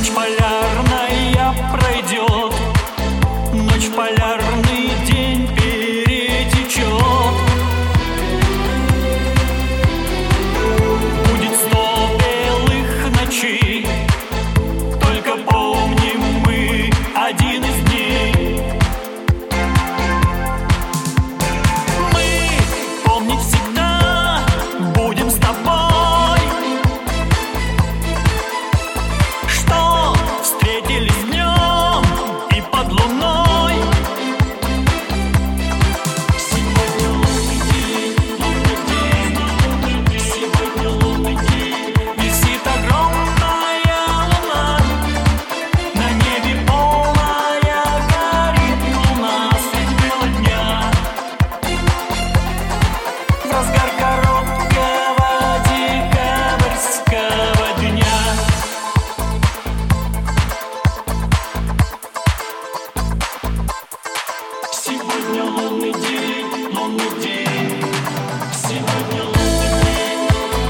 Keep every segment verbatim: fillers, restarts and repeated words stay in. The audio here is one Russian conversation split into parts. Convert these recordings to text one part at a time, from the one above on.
Ночь полярная пройдет, ночь полярный день перетечет. Будет сто белых ночей, только помним мы один из дней. Мы помнить всегда будем с тобой, что встретились днем и под луной. Сегодня лунный день, лунный день, сегодня лунный день. Висит огромная луна, на небе полная горит луна средь бела дня. В разгар короткого декабрьского дня. Сегодня лунный день, лунный день, сегодня лунный день.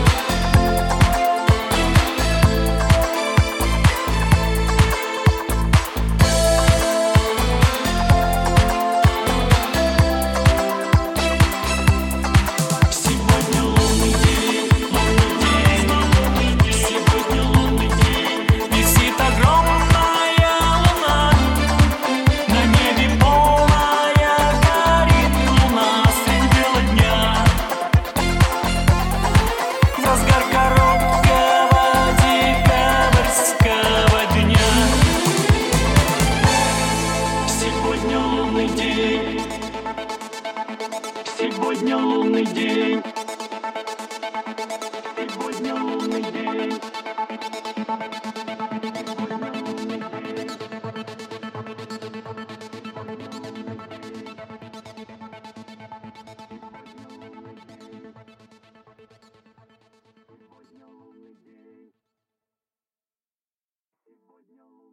Сегодня лунный день, лунный день, сегодня лунный день. Висит огромная луна, на небе полная горит луна средь бела дня. В разгар короткого декабрьского дня. Сегодня лунный день, сегодня лунный день, сегодня лунный день. Сегодня лунный день.